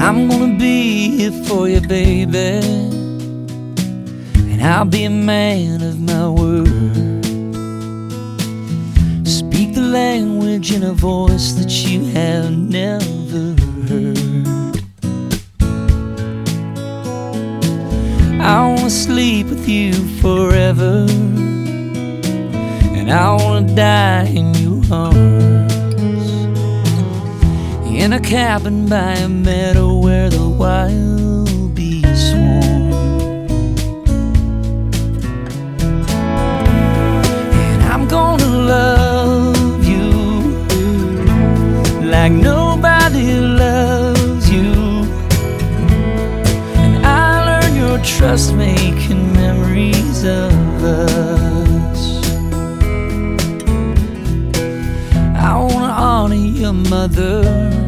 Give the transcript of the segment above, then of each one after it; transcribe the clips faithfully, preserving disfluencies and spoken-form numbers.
I'm gonna be here for you, baby, and I'll be a man of my word. Speak the language in a voice that you have never heard. I wanna sleep with you forever, and I wanna die in your arms, in a cabin by a meadow where the wild bees swarm. And I'm gonna love you like nobody loves you, and I learn your trust making memories of us. I wanna honor your mother,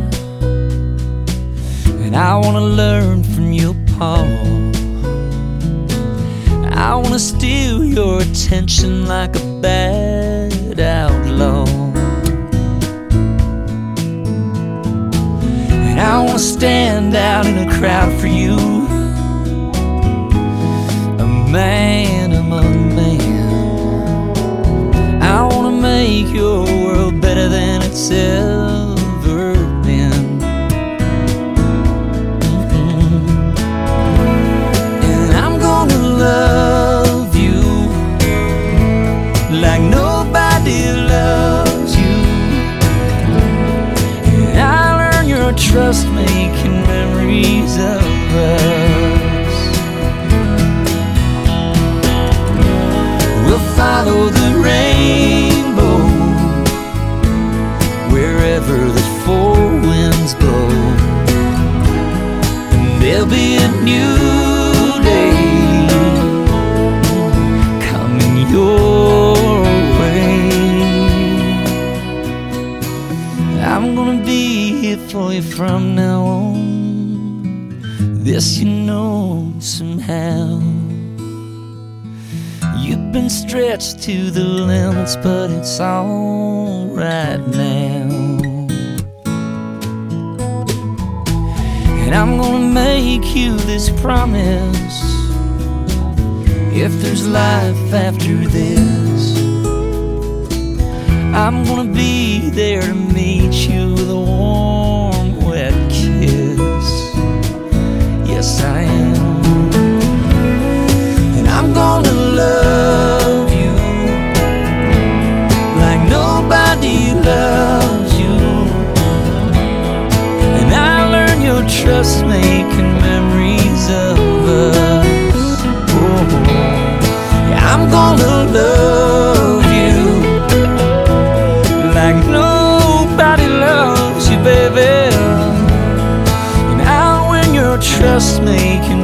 and I wanna learn from your pa. I wanna steal your attention like a bad outlaw, and I wanna stand out in a crowd for you, a man among men. I wanna make your world better than it's ever been. Love you like nobody loves you, and I learn your trust making memories of us. We'll follow the rainbow wherever the four winds blow, and there'll be a new your way. I'm gonna be here for you from now on. This you know somehow. You've been stretched to the limits, but it's all right now. And I'm gonna make you this promise: if there's life after this, I'm gonna be there to meet you with a warm, wet kiss. Yes, I am. And I'm gonna love you like nobody loves you, and I learn your trust making memories of us. I'm gonna love you like nobody loves you, baby, and I'll win your trust making